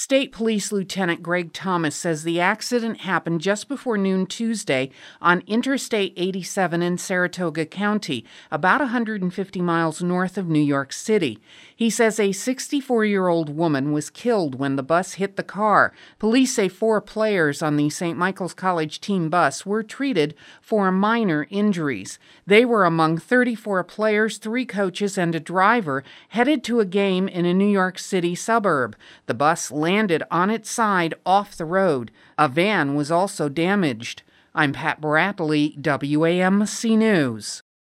State Police Lieutenant Greg Thomas says the accident happened just before noon Tuesday on Interstate 87 in Saratoga County, about 150 miles north of New York City. He says a 64-year-old woman was killed when the bus hit the car. Police say 4 players on the St. Michael's College team bus were treated for minor injuries. They were among 34 players, 3 coaches, and a driver headed to a game in a New York City suburb. The bus landed on its side off the road. A van was also damaged. I'm Pat Bradley, WAMC News.